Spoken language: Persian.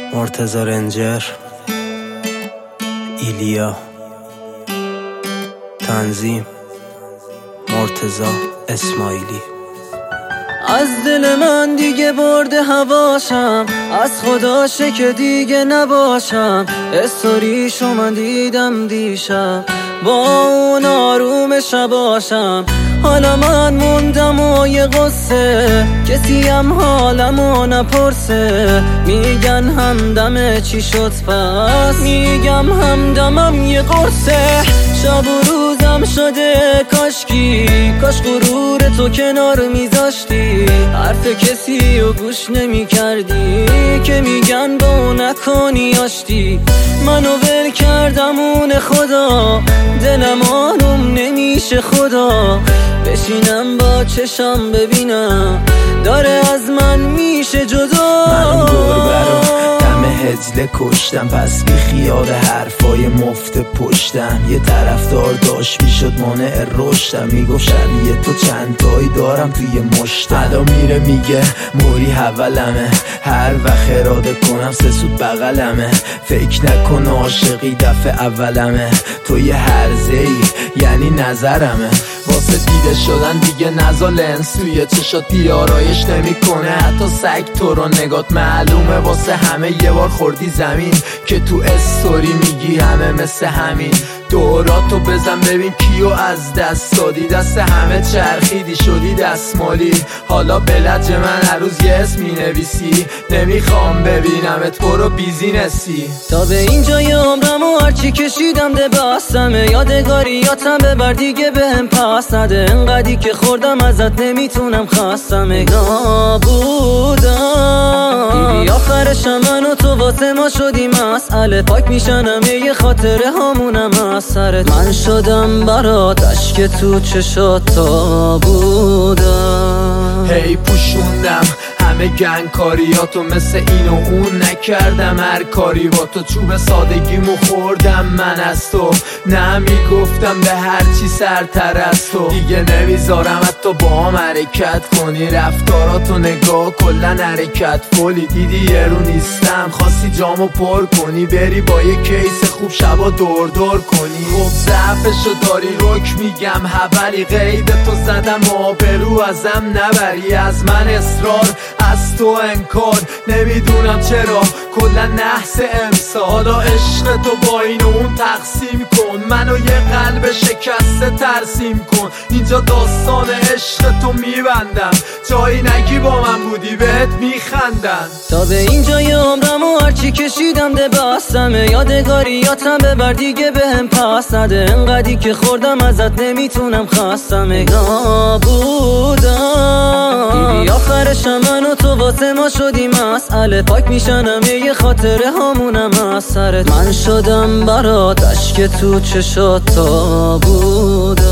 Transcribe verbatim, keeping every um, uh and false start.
مرتضی رنجر، ایلیا، تنظیم مرتضی اسماعیلی. از دل من دیگه برده هواشم، از خداشه که دیگه نباشم. استوریشو من دیدم دیشب، با اون آروم شباشم. حالا من موندم و یه قصه، کسی هم حالمو نپرسه. میگن همدم چی شد پس، میگم همدمم یه قرصه. شب و روزم شده کاشکی، کاش غرور تو کنار میذاشتی. حرف کسی رو گوش نمی کردی که میگن با اون نکنی آشتی. منو ول کردم اون خدا، دلم آروم نمیشه خدا. بشینم با چشم ببینم داره از من میشه جدا. من گربه رو دم هجله کشتم، پس بی خیال حرفای مفت پشتم. یه طرفدار داشت میشد مانع رشدم، میگفت شبیه تو چند تایی دارم توی مشتم. حالا میره میگه موری حولمه، هر وقت اراده کنم سه سود بغلمه. فکر نکن عاشقی دفعه اولمه، تو یه هرزه‌ای یعنی نظرمه. واسه دیده شدن دیگه نزا لنس توی چشات بیارایش نمی کنه. حتی سگ تو رو نگات معلومه، واسه همه یه بار خوردی زمین که تو استوری میگی همه مثل همین. دوراتو بزن ببین کیو از دست دادی، دست همه چرخیدی شدی دستمالی. حالا بلج من هر روز یه اسم مینویسی، نمیخوام ببینمت برو بیزینسی. تا به اینجای عمرم و هرچی کشیدم ده بستمه، یادگاریاتم ببر دیگه بهم پس نده. انقدی که خوردم ازت نمیتونم خستمه نابودم. دیدی آخرشم من و تو واسه ما شدی مسئله، پاک میشنم یه خاطره هامونم از سرت. من شدم برات اشک تو چشات تا بودم. هی پوشوندم همه گنگ کاریاتو، مثل این و اون نکردم هر کاری با تو. چوب سادگیمو خوردم من از تو، نه میگفتم به هر چی سرتر از تو. دیگه نمیذارم حتی با هم حرکت کنی، رفتاراتو نگاه کلن حرکت فولی. دیدی یه رو نیستم خواستی جامو پر کنی، بری با یه کیس خوب شبا دور دور کنی. خب ضعفشو داری رک میگم حولی، قید تو زدم آبرو ازم نبری. از من اصرار از تو انکار، نمیدونم چرا کلا نحس امسال. عشق تو با این و اون تقسیم کن، منو یه قلب شکسته ترسیم کن. اینجا داستان عشق تو میبندم، جایی نگی با من بودی بهت میخندن. تا به اینجای عمرم و هرچی کشیدم ده بستمه، یادگاریاتم ببر دیگه بهم پس نده. انقدی که خوردم ازت نمیتونم خستمه نابودم. دیدی آخرشم من و تو واسه ما شدی مسئله، پاک میشنم یه خاطره هامونم از سرت. من شدم برات اشک تو چشات تا بودم.